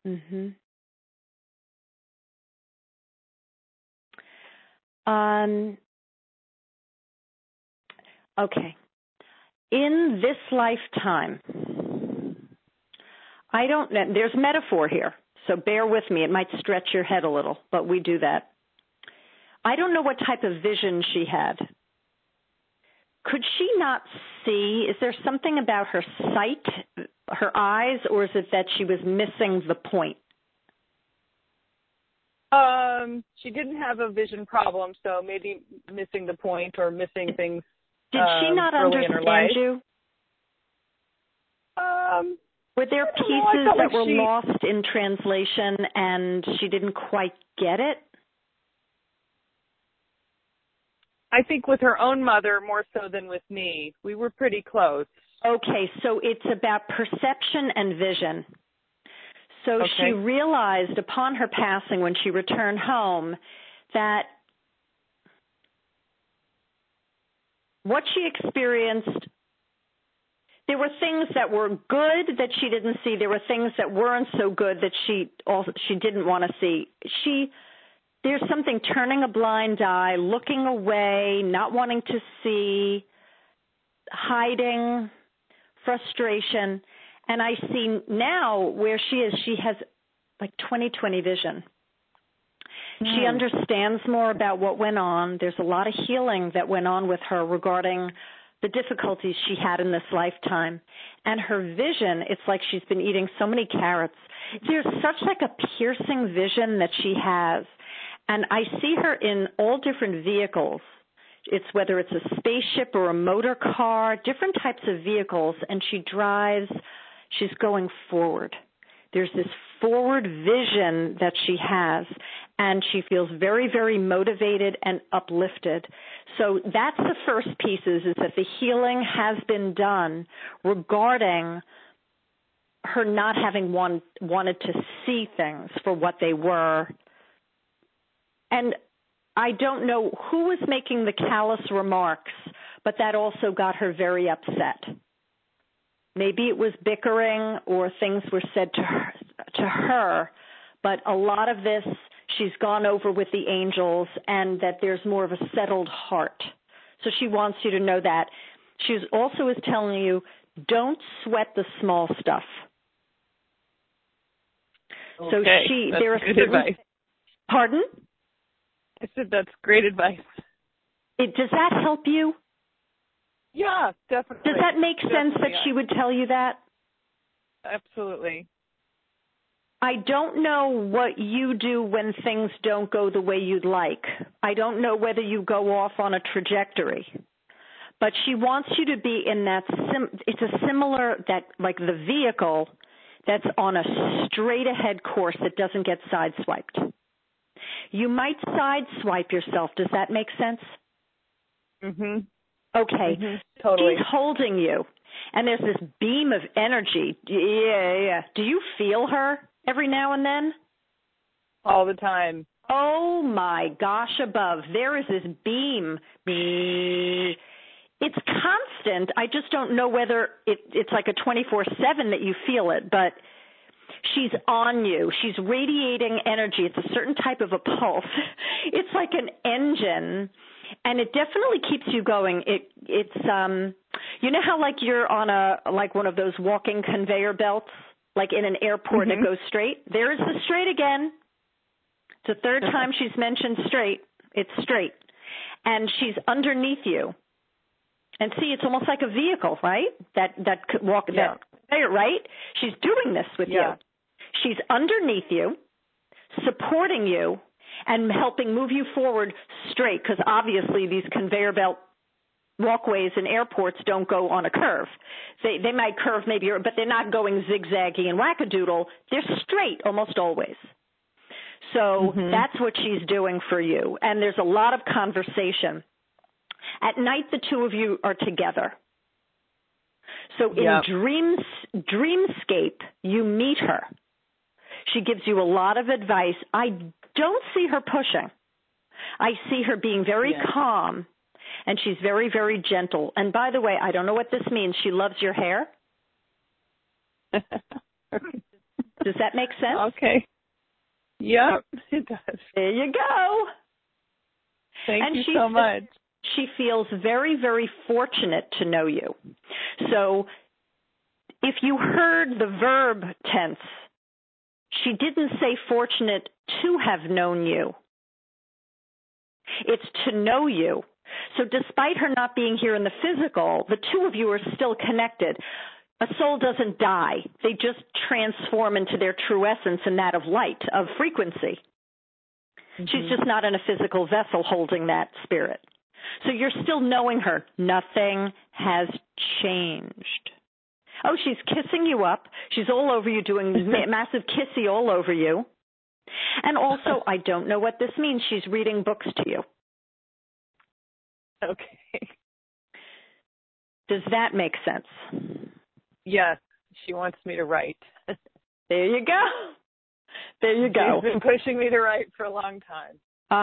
Okay. In this lifetime, I don't know, there's metaphor here, so bear with me. It might stretch your head a little, but we do that. I don't know what type of vision she had. Could she not see? Is there something about her sight, her eyes, or is it that she was missing the point? She didn't have a vision problem, so maybe missing the point or missing things. Did she not understand you? Were there pieces that were lost in translation and she didn't quite get it? I think with her own mother more so than with me. We were pretty close. Okay, so it's about perception and vision. So she realized upon her passing when she returned home that what she experienced, there were things that were good that she didn't see. There were things that weren't so good that she didn't want to see. There's something turning a blind eye, looking away, not wanting to see, hiding, frustration. And I see now where she is, she has like 20/20 vision. She understands more about what went on. There's a lot of healing that went on with her regarding the difficulties she had in this lifetime. And her vision, it's like she's been eating so many carrots. There's such like a piercing vision that she has. And I see her in all different vehicles. It's whether it's a spaceship or a motor car, different types of vehicles, and she drives, she's going forward. There's this forward vision that she has, and she feels very, very motivated and uplifted. So that's the first piece is that the healing has been done regarding her not having wanted to see things for what they were. And I don't know who was making the callous remarks, but that also got her very upset. Maybe it was bickering or things were said to her, but a lot of this she's gone over with the angels and that there's more of a settled heart. So she wants you to know that. She also is telling you, don't sweat the small stuff. Okay, so there are good advice. Pardon? I said that's great advice. Does that help you? Yeah, definitely. Does that make sense that she would tell you that? Absolutely. I don't know what you do when things don't go the way you'd like. I don't know whether you go off on a trajectory. But she wants you to be in that, it's a similar, that like the vehicle that's on a straight ahead course that doesn't get sideswiped. You might sideswipe yourself. Does that make sense? Mm-hmm. Okay. Mm-hmm. Totally. She's holding you, and there's this beam of energy. Yeah. Do you feel her every now and then? All the time. Oh, my gosh, above. There is this beam. It's constant. I just don't know whether it's like a 24/7 that you feel it, but she's on you. She's radiating energy. It's a certain type of a pulse. It's like an engine, and it definitely keeps you going. It's you know how like you're on like one of those walking conveyor belts, like in an airport that goes straight? There is the straight again. It's the third time she's mentioned straight. It's straight. And she's underneath you. And see, it's almost like a vehicle, right? That could walk that conveyor, right? She's doing this with you. She's underneath you, supporting you, and helping move you forward straight, because obviously these conveyor belt walkways in airports don't go on a curve. They might curve maybe, but they're not going zigzaggy and wackadoodle. They're straight almost always. So that's what she's doing for you. And there's a lot of conversation. At night, the two of you are together. So in dreamscape, you meet her. She gives you a lot of advice. I don't see her pushing. I see her being very calm, and she's very, very gentle. And by the way, I don't know what this means. She loves your hair. Does that make sense? Okay. Yep, it does. There you go. Thank you so much. She feels very, very fortunate to know you. So if you heard the verb tense, she didn't say fortunate to have known you. It's to know you. So despite her not being here in the physical, the two of you are still connected. A soul doesn't die. They just transform into their true essence and that of light, of frequency. She's just not in a physical vessel holding that spirit. So you're still knowing her. Nothing has changed. Oh, she's kissing you up. She's all over you, doing massive kissy all over you. And also, I don't know what this means. She's reading books to you. Okay. Does that make sense? Yes. She wants me to write. There you go. There you go. She's been pushing me to write for a long time.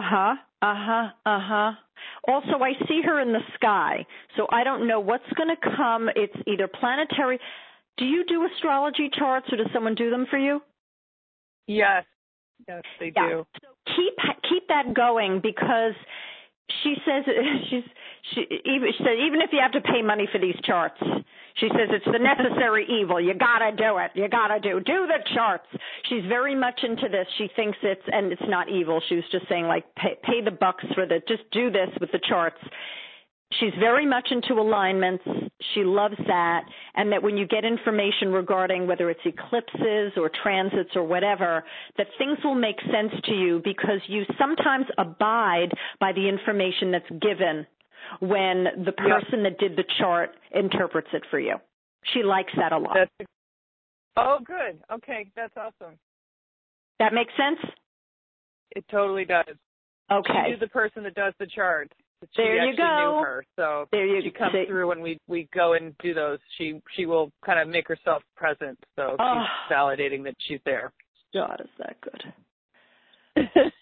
Also, I see her in the sky, so I don't know what's going to come. It's either planetary. Do you do astrology charts, or does someone do them for you? Yes. Yes, they do. So keep that going, because she says she said even if you have to pay money for these charts, she says it's the necessary evil. You gotta do it. You gotta do the charts. She's very much into this. She thinks it's not evil. She was just saying like pay the bucks for just do this with the charts. She's very much into alignments. She loves that. And that when you get information regarding whether it's eclipses or transits or whatever, that things will make sense to you, because you sometimes abide by the information that's given when the person that did the chart interprets it for you. She likes that a lot. Oh, good. Okay, that's awesome. That makes sense? It totally does. Okay. She's the person that does the chart. There you go. Knew her, so she comes through when we go and do those. She will kind of make herself present, so she's validating that she's there. God, is that good?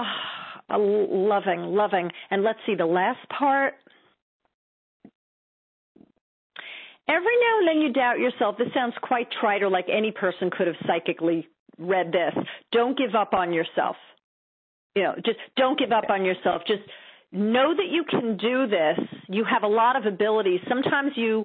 Loving. And let's see the last part. Every now and then you doubt yourself. This sounds quite trite, or like any person could have psychically read this. Don't give up on yourself. Just don't give up on yourself. Just know that you can do this. You have a lot of abilities. Sometimes you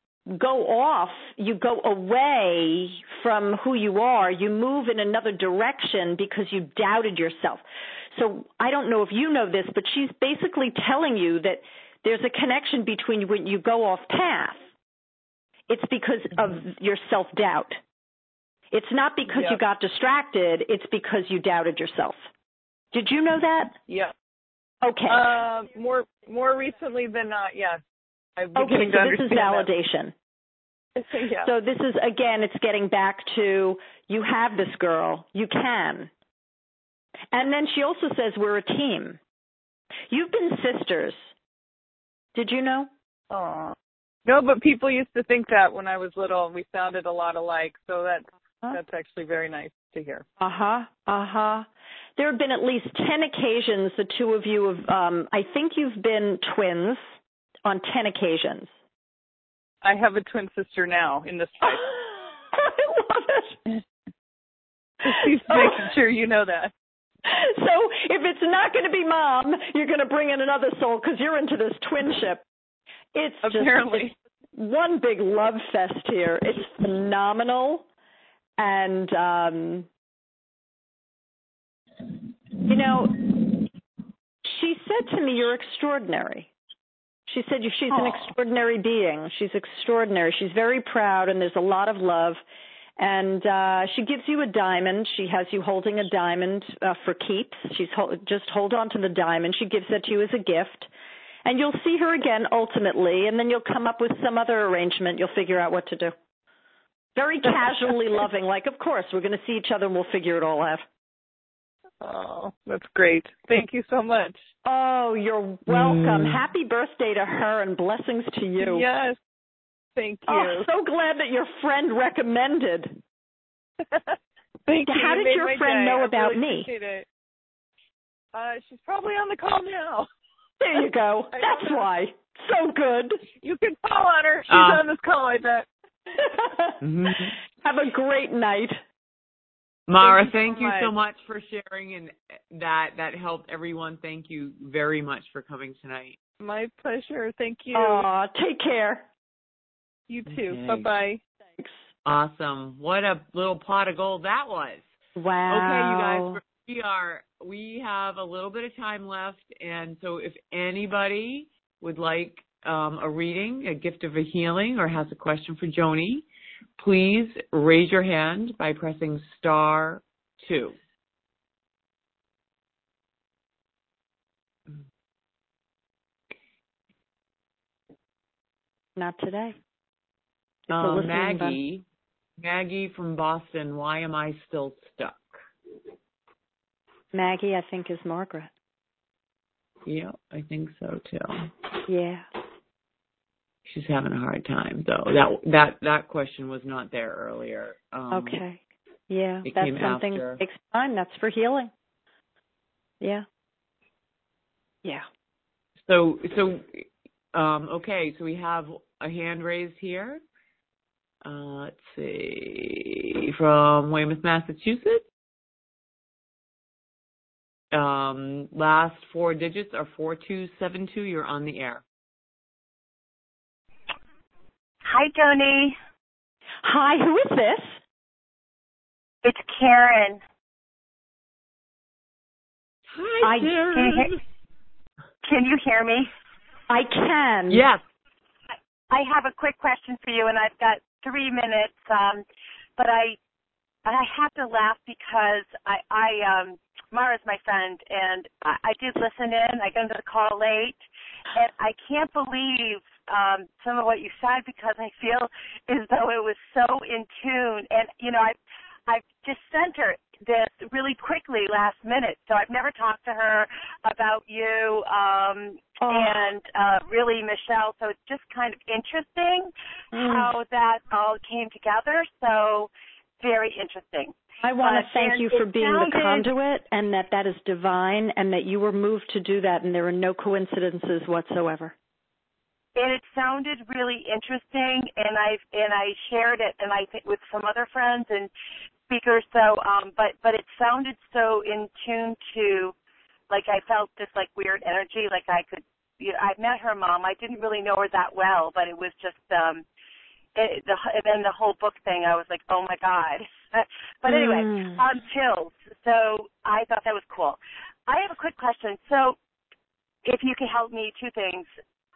go away from who you are. You move in another direction because you doubted yourself. So I don't know if you know this, but she's basically telling you that there's a connection between when you go off path. It's because of your self-doubt. It's not because you got distracted. It's because you doubted yourself. Did you know that? Yeah. Okay. More recently than not, yes. Okay, so this is validation. Yeah. So this is, again, it's getting back to, you have this, girl. You can. And then she also says we're a team. You've been sisters. Did you know? Oh. No, but people used to think that when I was little, and we sounded a lot alike. So that's actually very nice to hear. There have been at least 10 occasions the two of you have, I think you've been twins on 10 occasions. I have a twin sister now in this life. I love it. She's making sure you know that. So if it's not going to be Mom, you're going to bring in another soul because you're into this twinship. It's apparently just one big love fest here. It's phenomenal. And, you know, she said to me, you're extraordinary. She said she's an extraordinary being. She's extraordinary. She's very proud, and there's a lot of love. And she gives you a diamond. She has you holding a diamond for keeps. Just hold on to the diamond. She gives that to you as a gift. And you'll see her again ultimately, and then you'll come up with some other arrangement. You'll figure out what to do. Very casually loving, like, of course, we're going to see each other and we'll figure it all out. Oh, that's great. Thank you so much. Oh, you're welcome. Happy birthday to her and blessings to you. Yes. Thank you. Oh, so glad that your friend recommended. Thank you. How did your friend know about me? Appreciate it. She's probably on the call now. There you go. That's why. So good. You can call on her. She's on this call, I bet. Have a great night. Mara, thank you so much for sharing, and that helped everyone. Thank you very much for coming tonight. My pleasure. Thank you. Take care. You too. Okay. Bye-bye. Thanks. Awesome. What a little pot of gold that was. Wow. Okay, you guys, we have a little bit of time left, and so if anybody would like a reading, a gift of a healing, or has a question for Joni, please raise your hand by pressing *2. Not today. Maggie from Boston, why am I still stuck? Maggie, I think, is Margaret. Yeah, I think so too. Yeah. She's having a hard time, though. That question was not there earlier. Okay. Yeah, that's something that takes time. That's for healing. Yeah. Yeah. So okay, so we have a hand raised here. Let's see, from Weymouth, Massachusetts. Last 4 digits are 4272. You're on the air. Hi, Joni. Hi, who is this? It's Karen. Hi, Karen. Can you hear me? I can. Yes. I have a quick question for you, and I've got 3 minutes. But I have to laugh because Mara's my friend, and I did listen in. I got into the call late, and I can't believe some of what you said because I feel as though it was so in tune. And, you know, I've just sent her this really quickly last minute, so I've never talked to her about you and really Michelle, so it's just kind of interesting how that all came together, so very interesting. I want to thank you for being the conduit, and that is divine, and that you were moved to do that, and there are no coincidences whatsoever. And it sounded really interesting, and I shared it, and I think with some other friends and speakers. So, but it sounded so in tune to, like I felt this like weird energy, like I could. I met her mom. I didn't really know her that well, but it was just then the whole book thing. I was like, oh my God. But anyway, chills. So I thought that was cool. I have a quick question. So if you could help me, 2 things.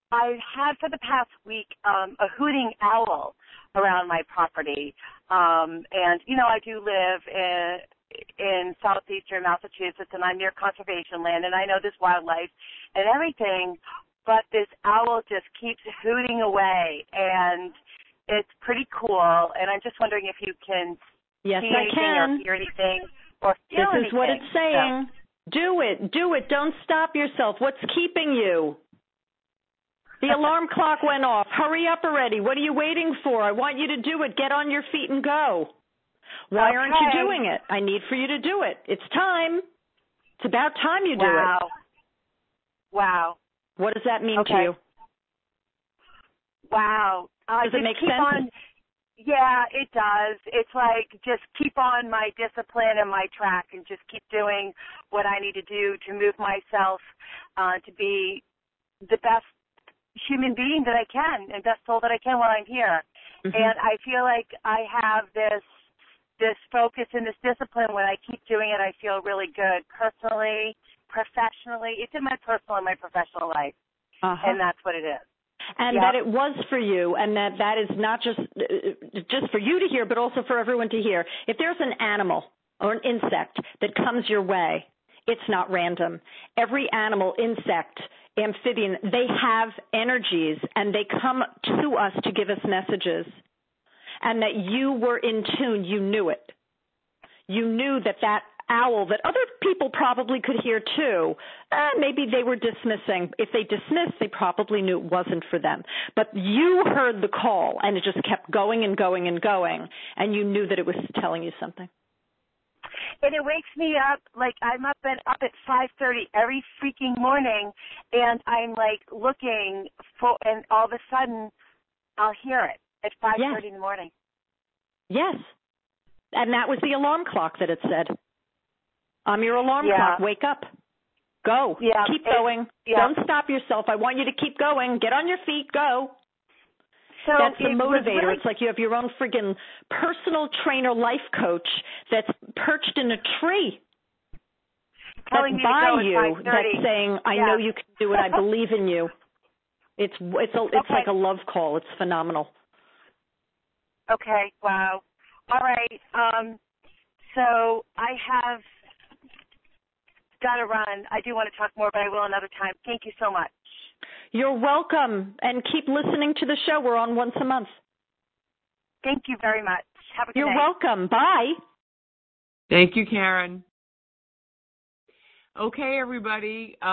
I've had for the past week a hooting owl around my property. And, I do live in southeastern Massachusetts, and I'm near conservation land, and I know there's wildlife and everything, but this owl just keeps hooting away, and it's pretty cool. And I'm just wondering if you can see anything or hear anything or feel anything. This is what it's saying. So. Do it. Don't stop yourself. What's keeping you? The alarm clock went off. Hurry up already. What are you waiting for? I want you to do it. Get on your feet and go. Why aren't you doing it? I need for you to do it. It's time. It's about time you do it. Wow. What does that mean to you? Wow. Does it make sense? Yeah, it does. It's like just keep on my discipline and my track and just keep doing what I need to do to move myself to be the best human being that I can and best soul that I can while I'm here. Mm-hmm. And I feel like I have this focus and this discipline. When I keep doing it, I feel really good personally, professionally. It's in my personal and my professional life. And that's what it is. And that it was for you, and that is not just for you to hear, but also for everyone to hear. If there's an animal or an insect that comes your way, it's not random. Every animal, insect, amphibian, they have energies, and they come to us to give us messages. And that you were in tune, you knew it. You knew that owl that other people probably could hear too, maybe they were dismissing. If they dismissed, they probably knew it wasn't for them. But you heard the call, and it just kept going and going and going, and you knew that it was telling you something. And it wakes me up, like I'm up at 5:30 every freaking morning, and I'm like looking for, and all of a sudden I'll hear it at 5:30 in the morning. Yes. And that was the alarm clock that it said. I'm your alarm clock. Wake up. Go. Keep going. Don't stop yourself. I want you to keep going. Get on your feet. Go. So that's the motivator. Really, it's like you have your own friggin' personal trainer life coach that's perched in a tree. That's by you. That's saying, I know you can do it. I believe in you. It's like a love call. It's phenomenal. Okay. Wow. All right. So I have got to run. I do want to talk more, but I will another time. Thank you so much. You're welcome. And keep listening to the show. We're on once a month. Thank you very much. Have a good day. You're welcome. Bye. Thank you, Karen. Okay, everybody. Could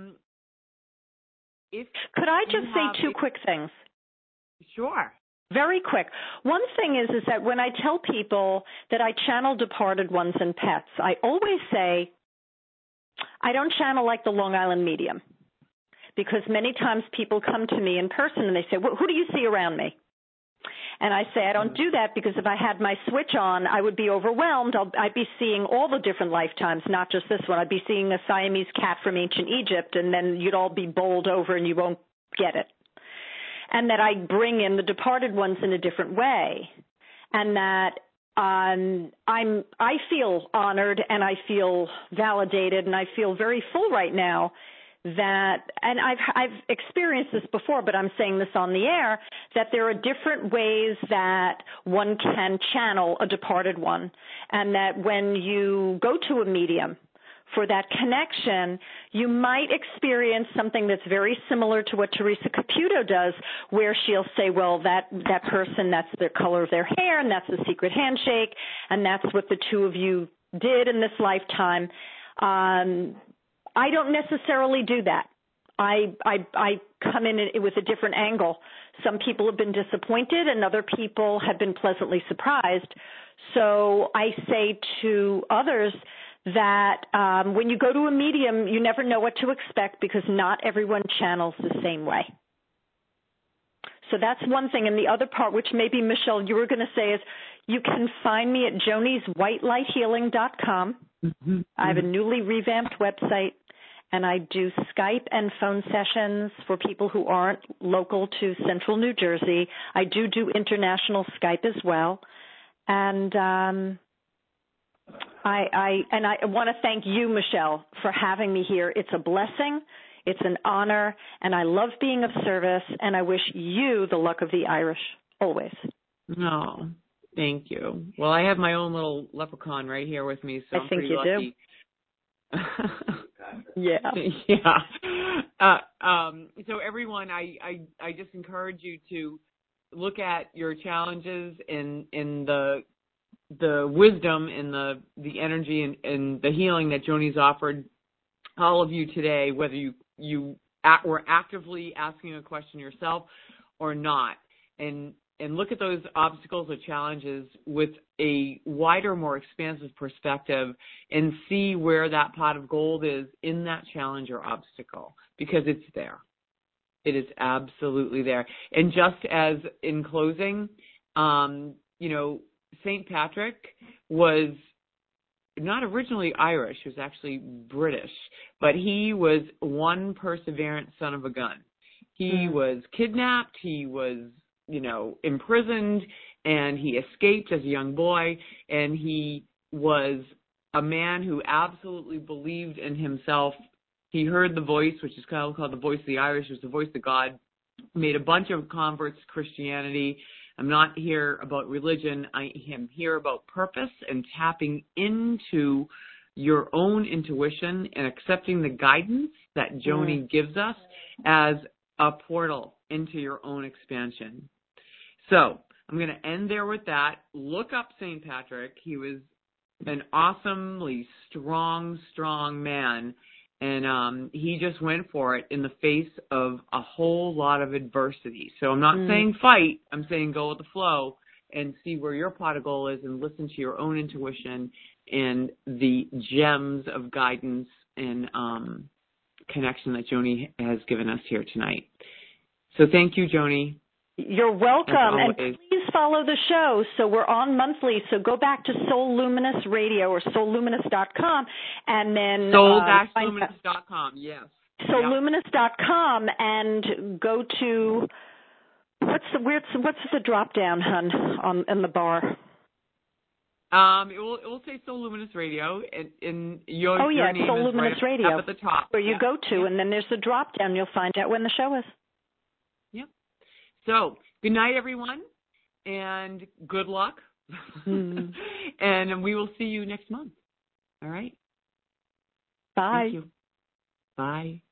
I just say two quick things? Sure. Very quick. One thing is that when I tell people that I channel departed ones and pets, I always say I don't channel like the Long Island medium, because many times people come to me in person and they say, well, who do you see around me? And I say, I don't do that because if I had my switch on, I would be overwhelmed. I'd be seeing all the different lifetimes, not just this one. I'd be seeing a Siamese cat from ancient Egypt, and then you'd all be bowled over and you won't get it. And that I bring in the departed ones in a different way. And that I feel honored and I feel validated and I feel very full right now that, and I've experienced this before, but I'm saying this on the air, that there are different ways that one can channel a departed one, and that when you go to a medium for that connection, you might experience something that's very similar to what Teresa Caputo does, where she'll say, well, that person, that's the color of their hair, and that's the secret handshake, and that's what the two of you did in this lifetime. I don't necessarily do that. I come in with a different angle. Some people have been disappointed and other people have been pleasantly surprised. So I say to others that when you go to a medium, you never know what to expect because not everyone channels the same way. So that's one thing. And the other part, which maybe, Michelle, you were going to say, is you can find me at jonieswhitelighealing.com. Mm-hmm. I have a newly revamped website, and I do Skype and phone sessions for people who aren't local to central New Jersey. I do international Skype as well. And I want to thank you, Michelle, for having me here. It's a blessing. It's an honor, and I love being of service, and I wish you the luck of the Irish, always. No, thank you. Well, I have my own little leprechaun right here with me, so I'm pretty lucky. Yeah. Yeah. So everyone, I just encourage you to look at your challenges in the wisdom and the energy and the healing that Joni's offered all of you today, whether you were actively asking a question yourself or not, and look at those obstacles or challenges with a wider, more expansive perspective and see where that pot of gold is in that challenge or obstacle, because it's there. It is absolutely there. And just as in closing, St. Patrick was not originally Irish. He was actually British, but he was one perseverant son of a gun. He was kidnapped. He was, imprisoned, and he escaped as a young boy, and he was a man who absolutely believed in himself. He heard the voice, which is called the voice of the Irish. It was the voice of God. Made a bunch of converts to Christianity. I'm not here about religion. I am here about purpose and tapping into your own intuition and accepting the guidance that Joni gives us as a portal into your own expansion. So I'm going to end there with that. Look up St. Patrick. He was an awesomely strong man. And he just went for it in the face of a whole lot of adversity. So I'm not saying fight. I'm saying go with the flow and see where your pot of gold is and listen to your own intuition and the gems of guidance and connection that Joni has given us here tonight. So thank you, Joni. You're welcome. And please follow the show. So we're on monthly. So go back to Soul Luminous Radio or soulluminous.com and then soul-luminous.com, yes. Soulluminous.com and go to what's the drop down, hun, in the bar? It will say Soul Luminous Radio, and your name Soul is Luminous right Radio, up at the top. Where you go to, and then there's a drop down. You'll find out when the show is. Yep. So, good night, everyone, and good luck. And we will see you next month. All right? Bye. Thank you. Bye.